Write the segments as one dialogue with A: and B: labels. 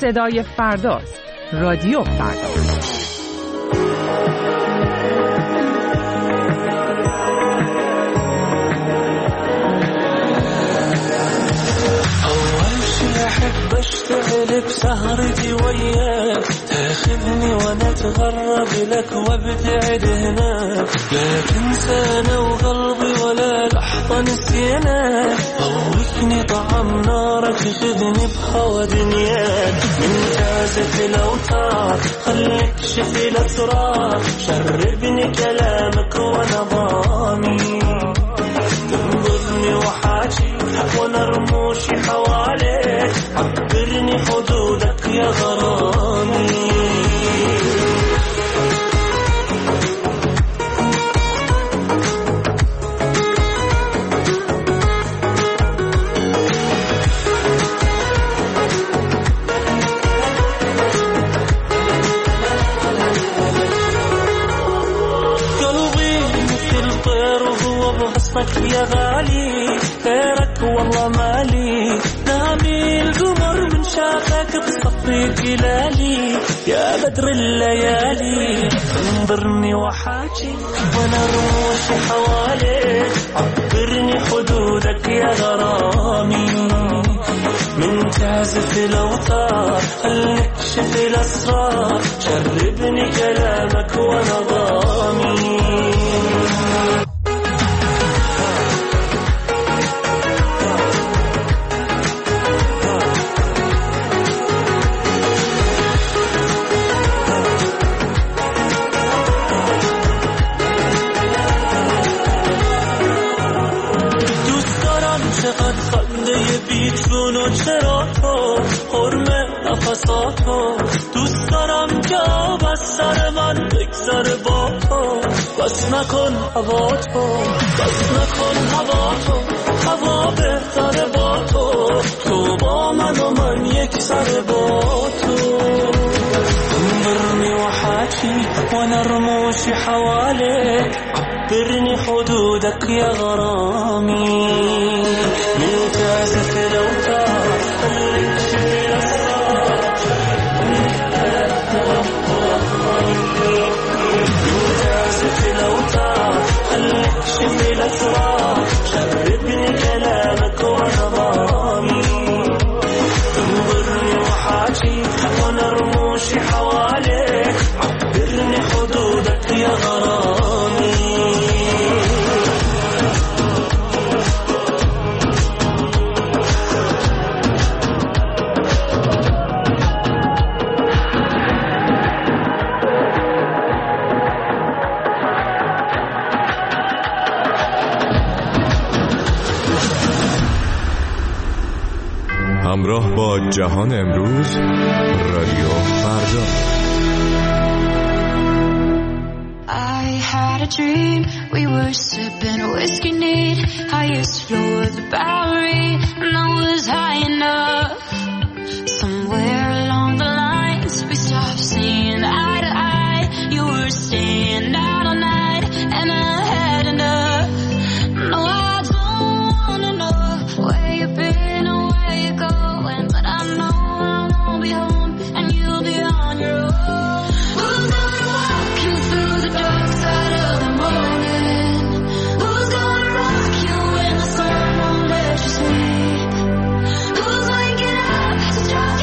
A: صدای فرداست. رادیو فردا.
B: أحب أشتغل بسهرتي وياك، تاخذني وأنا أتغرب لك وابتعد هناك، لا تنسانا وقلبي ولا لحظة نسيناك، ضوّكني طعم نارك خذني بهوا دنياك، من كاسة الأوتار خليك شفي الأسرار، شربني كلامك وأنا ضامي، تنظرني وحاجي وأنا رموشي حواليك، عبرني حدودك يا غرامي. يا غالي غيرك والله مالي، نامي القمر من شافك بصفي جلالي، يا بدر الليالي انظرني وحاجي وانا رموشي حواليك، عبرني حدودك يا غرامي، من تعزف الأوتار خليك شفي الأسرار، شربني كلامك وانا ضامي. بیتون و چرا تو حرمه نفساتو، دوست دارم که از سر من بگذره با تو، بس نکن هوا تو، بس نکن هوا تو، هوا بهتره با تو، تو با من و من یک سر با تو، انظرني وحاجي وانا رموشي حواليك، عبرني حدودك يا غرامي، من تعزف الأوتار خليك شفي الأسرار، من تعزف الأوتار خليك شفي الأسرار، شربني كلامك وانا ضامي، تنظرني وحاجي وانا رموشي حواليك، عبرني حدودك يا غرامي.
C: همراه با جهان امروز، رادیو فردا.
D: I had a dream, we were sipping whiskey neat, highest floor of the Bowery, and I was high enough. Somewhere along the lines, we stopped seeing eye to eye. You were staying out all night, and I had enough. No, I don't wanna know where you've been or where you're going, but I know I won't be home, and you'll be on your own. Who's gonna walk you through the dark side of the morning? Who's gonna rock you when the sun won't let you sleep? Who's waking up to start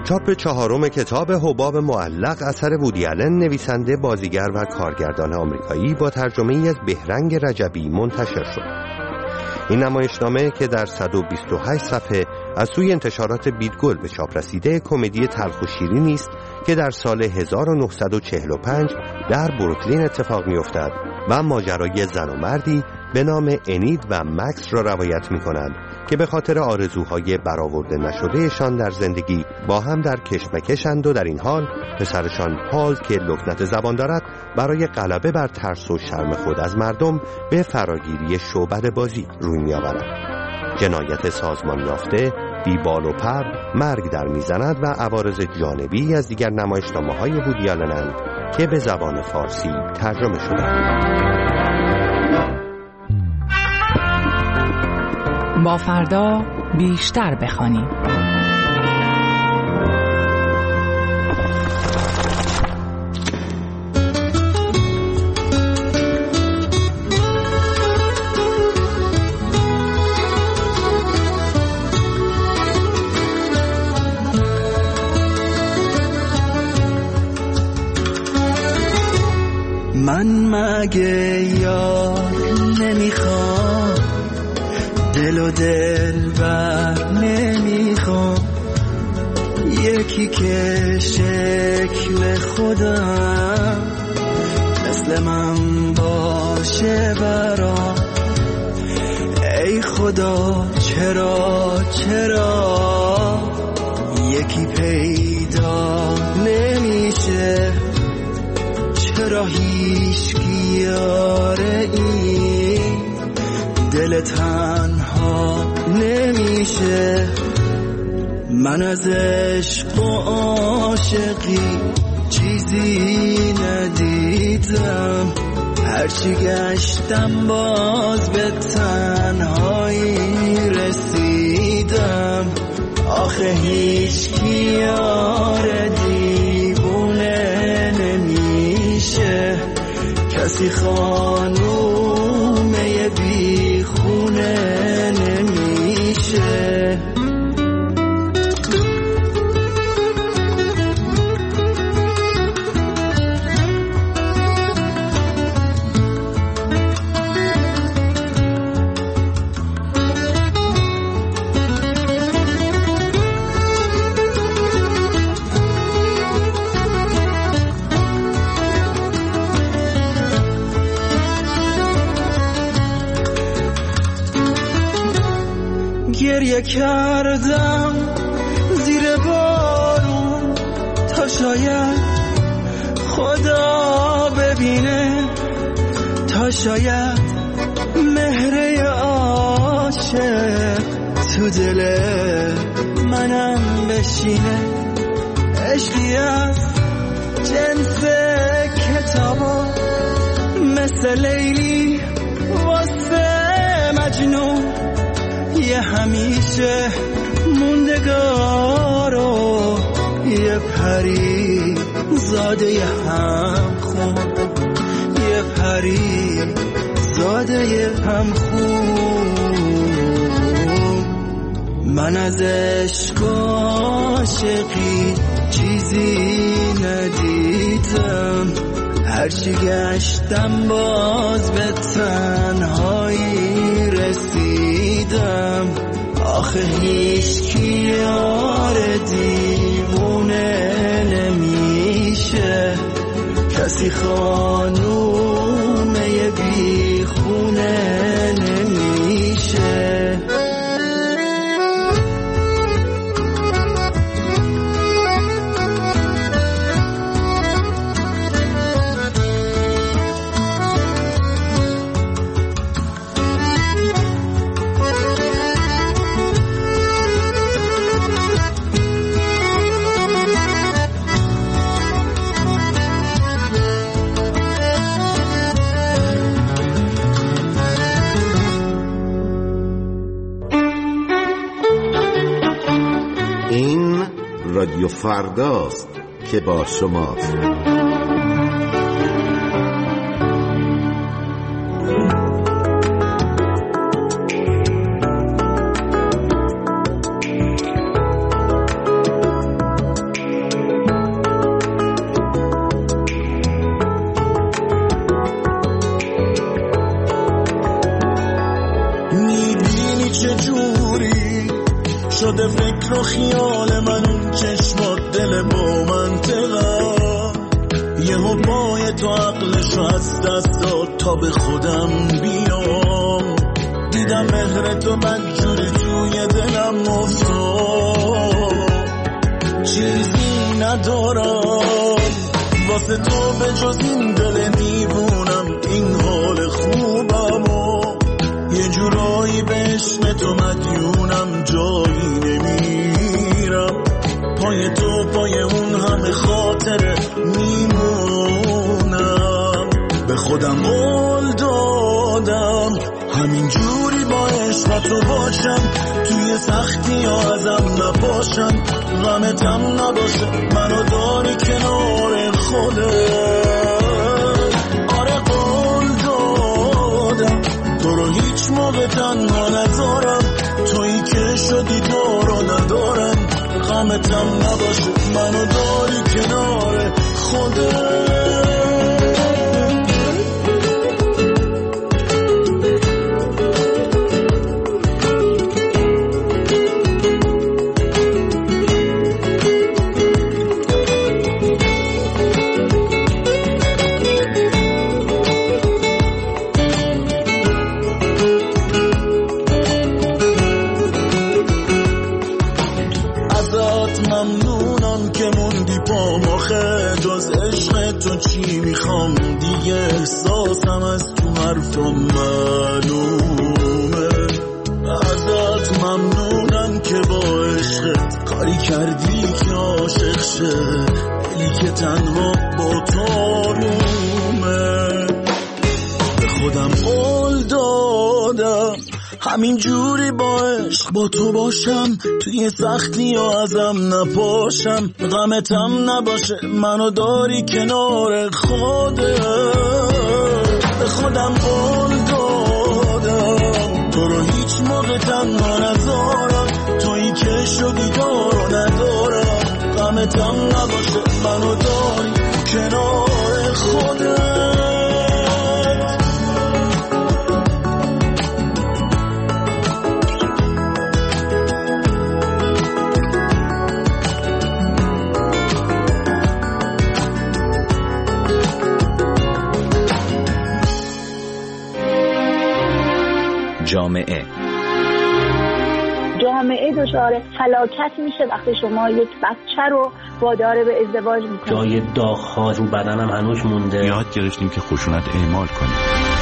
E: چاپ 4 کتاب حباب معلق اثر وودی آلن، نویسنده، بازیگر و کارگردان آمریکایی، با ترجمه‌ای از بهرنگ رجبی منتشر شد. این نمایشنامه که در 128 صفحه از سوی انتشارات بیدگل به چاپ رسیده، کمدی تلخ و شیرینی است که در سال 1945 در بروکلین اتفاق می‌افتد و ماجرای زن و مردی به نام انید و مکس را روایت می‌کند که به خاطر آرزوهای برآورده نشدهشان در زندگی با هم در کشمکشند و در این حال پسرشان پال که لکنت زبان دارد برای غلبه بر ترس و شرم خود از مردم به فراگیری شعبده بازی روی می‌آورد. جنایت سازمان یافته، بی بال و پر، مرگ در میزند و عوارض جانبی از دیگر نمایشنامه‌های وودی آلن‌اند که به زبان فارسی ترجمه شدند.
A: با فردا بیشتر بخوانیم.
B: من مگه یار نمیخوام، دل و دل بر نمیخوام، یکی که شکل خودم مثل من باشه برام. ای خدا چرا یکی پیدا نمیشه، چرا هیچکی یاره این دل تنها نمیشه. من از عشق و عاشقی چیزی ندیدم، هرچی گشتم باز به تنهایی رسیدم. آخه هیچکی یاره دیوونه نمیشه، کسی خانومه بی خونه نمیشه. گریه کردم زیر بارون تا شاید خدا ببینه، تا شاید مهر عاشق تو دل منم بشینه. عشقی از جنس کتابا مثل لیلی واسه مجنون، یه همیشه موندگارو، یه پری زاده هم خون، یه پری زاده هم خون. من از عشق و عاشقی چیزی ندیدم، هرچی گشتم باز به تنهایی رسیدم. آخه هیچکی یار دیوونه نمیشه، کسی خانومه بی خونه نمیشه.
F: رادیو فرداست که با شماست.
B: شده فکر و خیال من اون چشمات دل با منطقم یهو پای تو عقلشو از دست داد تا به خودم بیام دیدم مهر تو بدجوری توی دلم افتاد چیزی ندارم واسه تو به جز این دل دیوونم این حال خوبم و یه جورایی به عشق تو مدیونم جایی نمیرم پای تو پای اون همه خاطره میمونم به خودم قول دادم همین جوری با عشق تو باشم توی سختی ها ازم نپاشم غمتم نباشه منو داری کنار خودت آره قول دادم تو رو هیچ موقع تنها ندارم تویی که شدی تو رو ندارم غمتم نباشه منو داری کنار خودت احساسم از تو حرفم معلومه ازت ممنونم که با عشقت کاری کردی که عاشق شه دلی که تنها با تو آرومه به خودم قول دادم همین جوری با عشق با تو باشم توی سختی ها ازم نپاشم غمتم نباشه منو داری کنار خودت به خودم قول دادم تو رو هیچ موقع تنها نذارم تویی که شدی تو رو ندارم غمتم نباشه منو داری کنار خودت
G: جامعه دچار فلاکت میشه وقتی شما یک بچه رو وادار به ازدواج میکنید.
H: جای داغ‌ها رو بدنم هنوز مونده.
C: یاد گرفتیم که خشونت اعمال کنیم.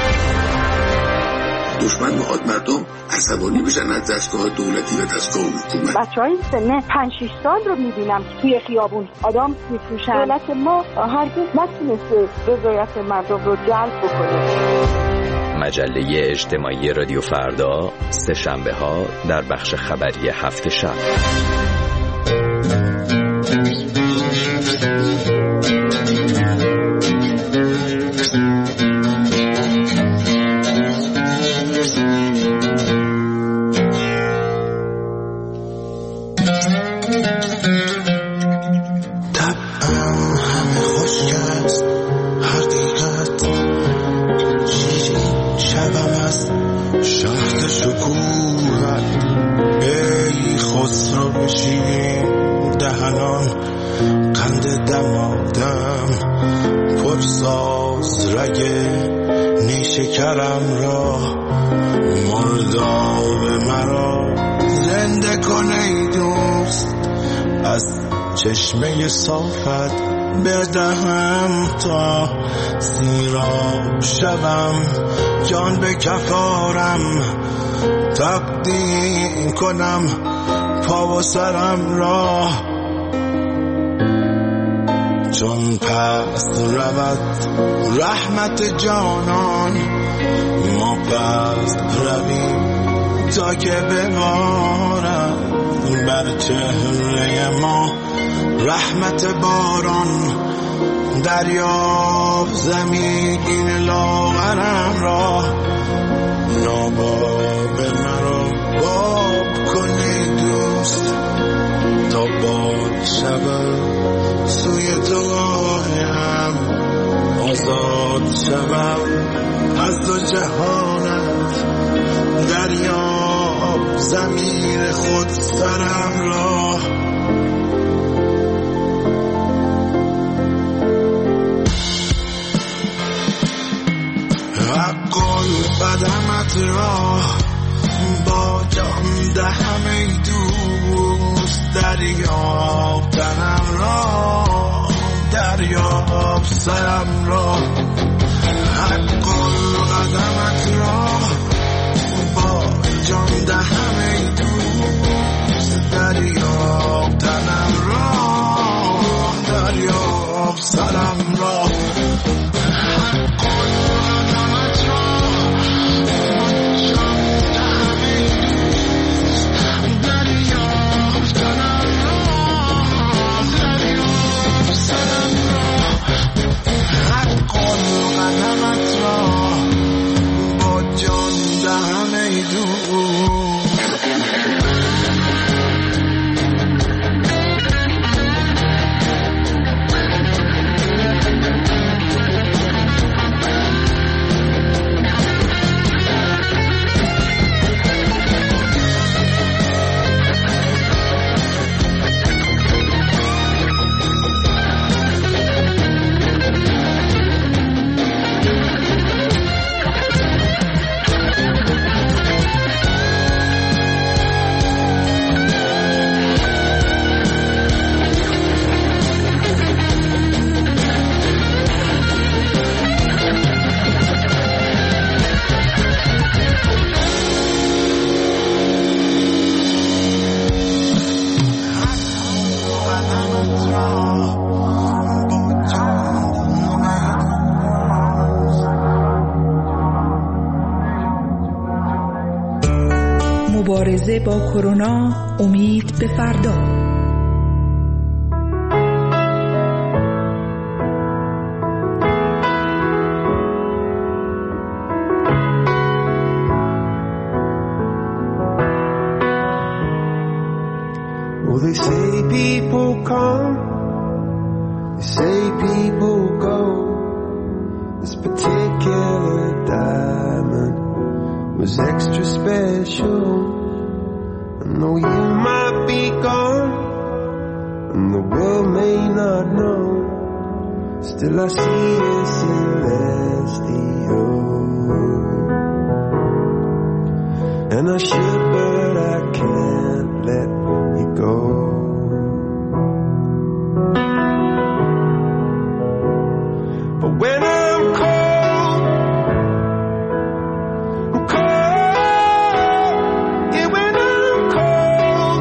I: دشمن میخواد مردم عصبانی بشن از دستگاه دولتی و دستگاه حکومت.
G: بچهای سن 5-6 سال رو میبینم که توی خیابون آدم میفروشن. دولت ما هرگز نتونسته رضایت مردم رو جلب بکنه.
J: مجله اجتماعی رادیو فردا سه شنبه ها در بخش خبری هفت شب.
B: شکرم را مرداب مرا زنده کن ای دوست از چشمه صافت بدهم تا سیراب شوم جان به کفارم تقدیم کنم پا و سرم را چون پس رود رحمت جانان ما پس رویم تا که ببارد بر چهره ما رحمت باران دریاب زمین لاغرم را ناباب مرا باب کنی دوست تا باد شود سوی تو راهم آزاد شوم از دو جهانت دریاب زمین غیر خود سرم را حقل قدمت را با جان دهم ای دوست دریاب تنم را دریاب سرم را حقل قدمت را با جان دهم ای دوست دریاب تنم را دریاب سرم را
A: مبارزه با کرونا، امید به فردا.
K: Well, they say people come, they say people go. This particular diamond was extra special. And though you might be gone, and the world may not know, still I see a celestial. And I should, but I can't let you go. But when I'm cold, I'm cold. Yeah, when I'm cold,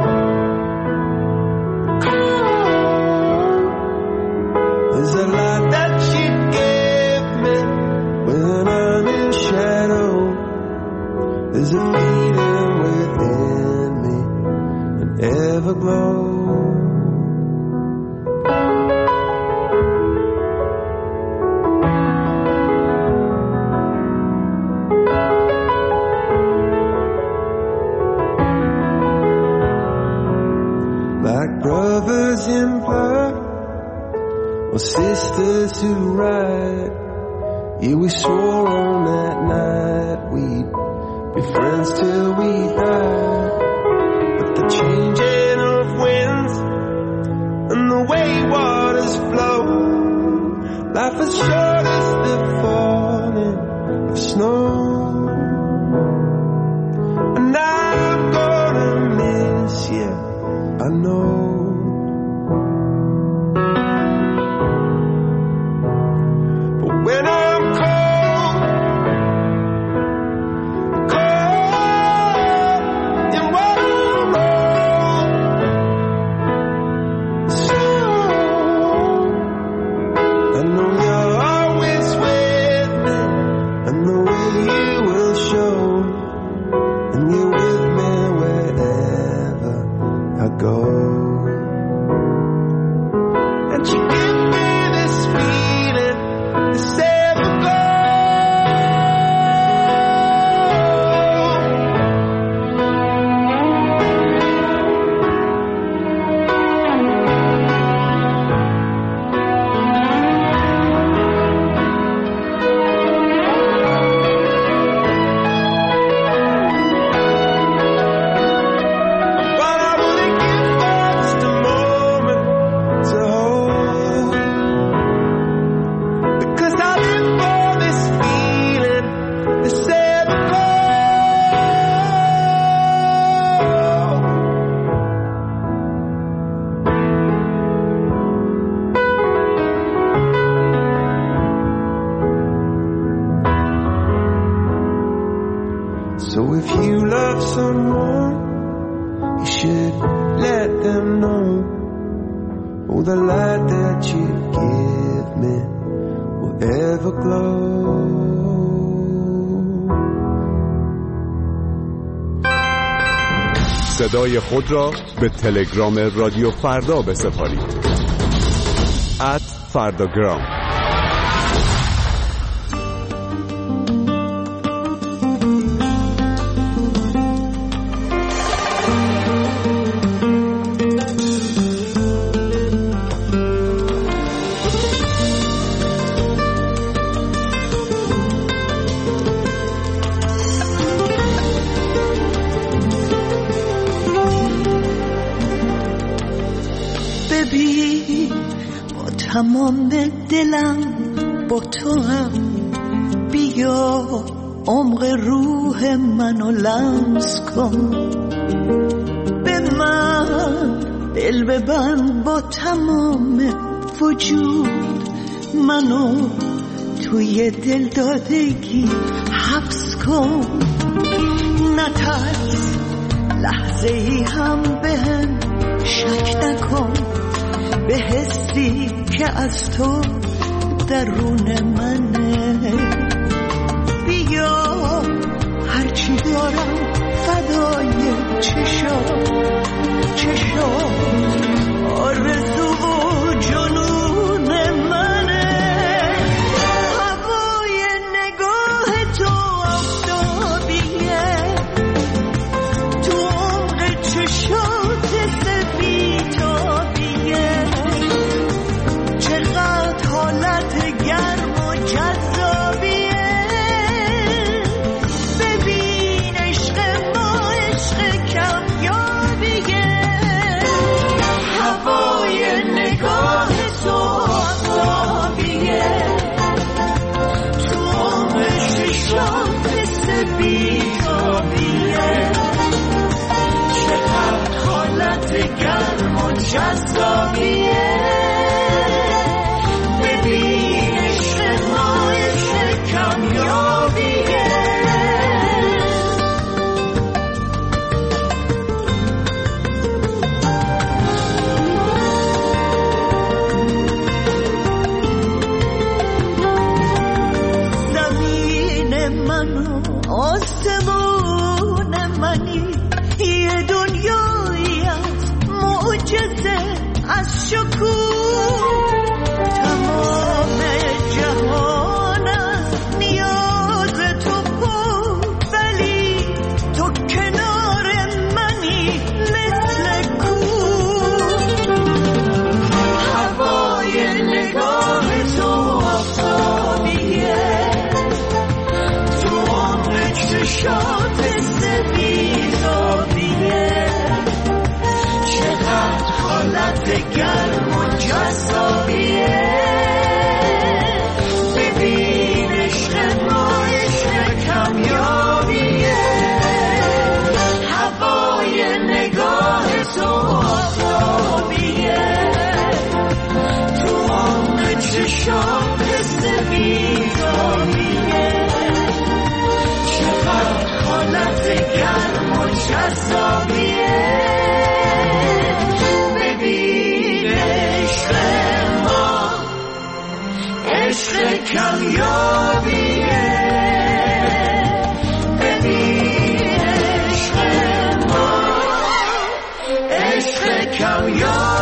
K: cold. There's a lot that you give me when I'm in shadow. There's a feeling within me, an everglow. Like brothers in blood, or sisters who ride. Yeah, we swore on that night we'd be friends till we die. But the changing of winds and the way waters flow, life is short as the falling of snow. And I'm gonna miss you, I know. But when I'm cold, cold in what I wrote, so I know you're always with me, and the way you will show, and you're with me wherever I go. And you give me this feeling, this everglow. Oh, the light that you give me will ever glow.
C: صدای خود را به تلگرام رادیو فردا بسپارید. @فرداگرام.
L: تمام دلم با تو هم بیا عمق روح منو لمس کن به من دل ببند با تمام وجود منو توی دل دادگی حبس کن نترس لحظه ای هم بهم شک نکن به حسی که از تو درون منه بیا هرچی دارم فدای چشم آرزو و جنون منه هوای نگاه تو آفتابیه تو عمق چشات سفیدابیه چقدر حالت گرم و جذابیه ببین عشق ما عشق کمیابیه هوای نگاه تو آفتابیه تو عمر چشات سفیدابیه چقدر حالت گرم و جذابیه آسمون منی یه دنیایی از معجزه از شکوه تمام جهان از نیاز تو پر ولی تو کنار منی مثل کوه هوای نگاه تو آفتابیه چشات سفیدابیه چقدر حالت گرم و جذابیه ببین عشق ما عشق کمیابیه هوای نگاه تو آفتابیه تو عمق چشات سفیدابیه حالت گرم و جذابیه ببین عشق ما عشق کمیابیه ببین عشق ما عشق کمیابیه